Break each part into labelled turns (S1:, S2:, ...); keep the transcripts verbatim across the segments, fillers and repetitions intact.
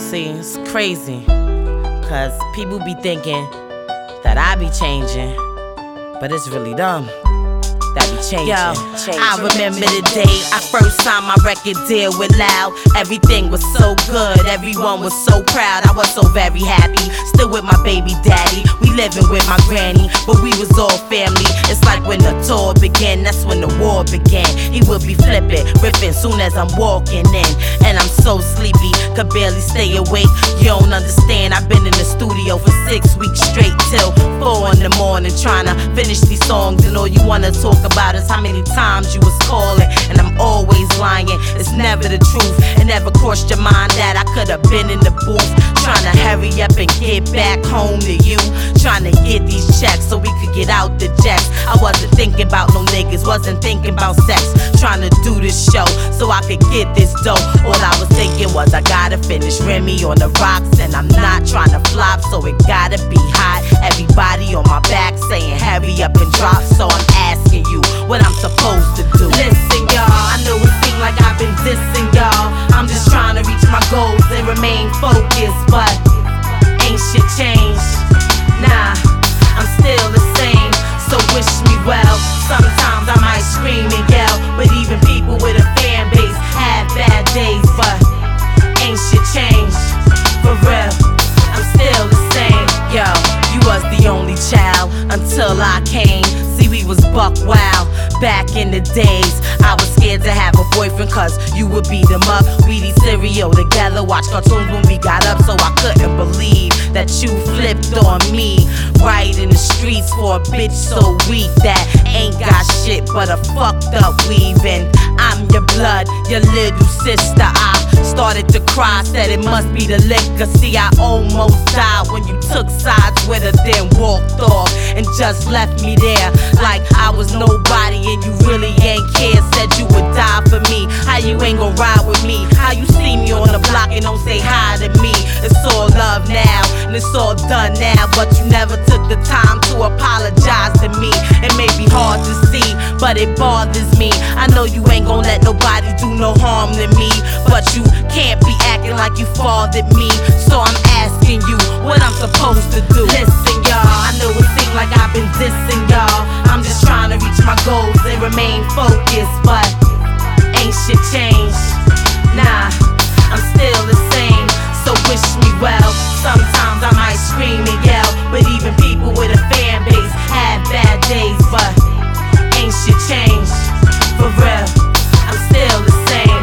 S1: See, it's crazy, cause people be thinking that I be changing, but it's really them that be changing. Yo, changing. I remember the day I first signed my record deal with Loud. Everything was so good, everyone was so proud. I was so very happy, still with my baby daddy. We living with my granny, but we was all family. It's like when the tour began, that's when the war began. He would be flipping, ripping soon as I'm walking in. And I'm so sleepy, could barely stay awake. You don't understand, I've been in the studio for six weeks straight till four in the morning trying to finish these songs. And all you wanna talk about is how many times you was calling, and I'm always lying. It's never the truth. It never crossed your mind that I could have been in the booth trying to hurry up and get back home to you, trying to get these checks so we could get out the jets. I wasn't thinking about no niggas, wasn't thinking about sex, trying to do this show so I could get this dough. All I was thinking was I gotta finish Remy on the rocks, and I'm not trying to flop, so it gotta be hot. Everybody on my back saying hurry up and drop, so I'm asking you what I'm supposed to do. Listen, y'all, I know it seems like I've been dissing y'all. I'm just trying to reach my goals and remain focused, but ain't shit changed. Nah, I'm still the same, so wish me well. Sometimes I might scream and yell, but even people with a fan base have bad days, but ain't shit changed. For real, I'm still the same. Yo, you was the only child until I came. See, we was buck wild back in the days. I was scared to have a boyfriend cause you would beat him up. We'd eat cereal together, watch cartoons when we got up, so I couldn't believe that you flipped on me right in the streets for a bitch so weak that ain't got shit but a fucked up weave. And I'm your blood, your little sister. I started to cry, said it must be the liquor. See, I almost died when you took sides with her, then walked off and just left me there like I was nobody and you really ain't care. Said you would die for me. How you ain't gon' ride with me? How you see me on the block and don't say hi to me? It's all love now and it's all done now, but you never took the time to apologize to me. It may be hard to see, but it bothers me. I know you ain't gon' let nobody do no harm to me, but you can't be acting like you fathered me. So I'm asking you what I'm supposed to do. Listen, y'all, I know it seems like I've been dissing y'all. I'm just trying to reach my goals and remain focused, but ain't shit changed. Nah, I'm still the same, so wish me well. Sometimes I might scream and yell, but even people with a fan base have bad days, but ain't shit changed. For real, I'm still the same.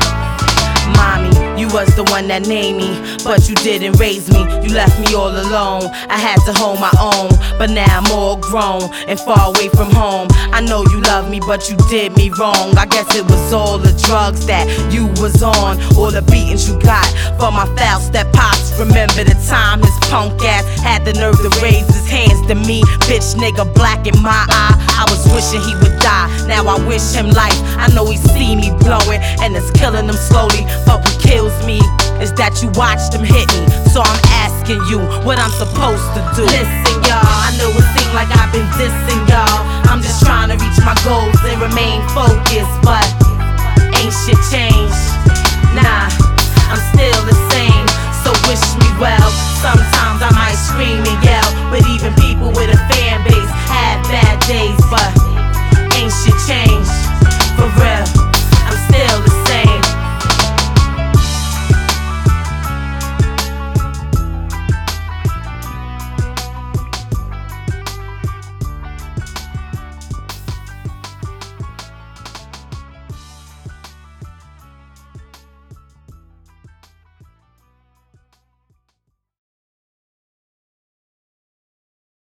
S1: Mommy, you was the one that named me, but you didn't raise me. You left me all alone. I had to hold my own, but now I'm all grown and far away from home. I know you love me, but you did me wrong. I guess it was all the drugs that you was on, all the beatings you got for my foul step pops. Remember the time his punk ass had the nerve to raise his hands to me? Bitch nigga black in my eye, I was wishing he would die. Now I wish him life. I know he see me blowing and it's killing him slowly, but what kills me is that you watched him hit me. So I'm asking you what I'm supposed to do. Listen, y'all, I know it seems like I've been dissing y'all. I'm just trying to reach my goals and remain focused, but ain't shit changed. Nah,